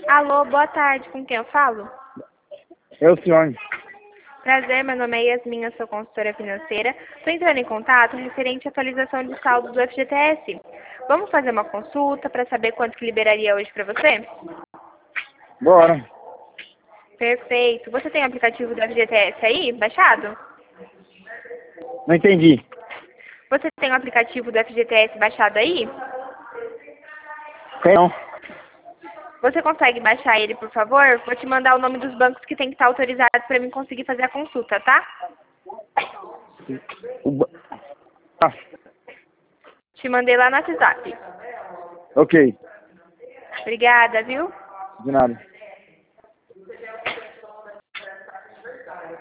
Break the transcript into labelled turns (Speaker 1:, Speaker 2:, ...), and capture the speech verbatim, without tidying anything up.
Speaker 1: Alô, boa tarde. Com quem eu falo?
Speaker 2: É o senhor.
Speaker 1: Prazer, meu nome é Yasmin, eu sou consultora financeira. Estou entrando em contato referente à atualização de saldo do F G T S. Vamos fazer uma consulta para saber quanto que liberaria hoje para você?
Speaker 2: Bora.
Speaker 1: Perfeito. Você tem o aplicativo do F G T S aí, baixado?
Speaker 2: Não entendi.
Speaker 1: Você tem o aplicativo do F G T S baixado aí?
Speaker 2: Tem não.
Speaker 1: Você consegue baixar ele, por favor? Vou te mandar o nome dos bancos que tem que estar autorizados para mim conseguir fazer a consulta, tá?
Speaker 2: O ba- Ah,
Speaker 1: Te mandei lá no WhatsApp.
Speaker 2: ok.
Speaker 1: Obrigada, viu?
Speaker 2: De nada.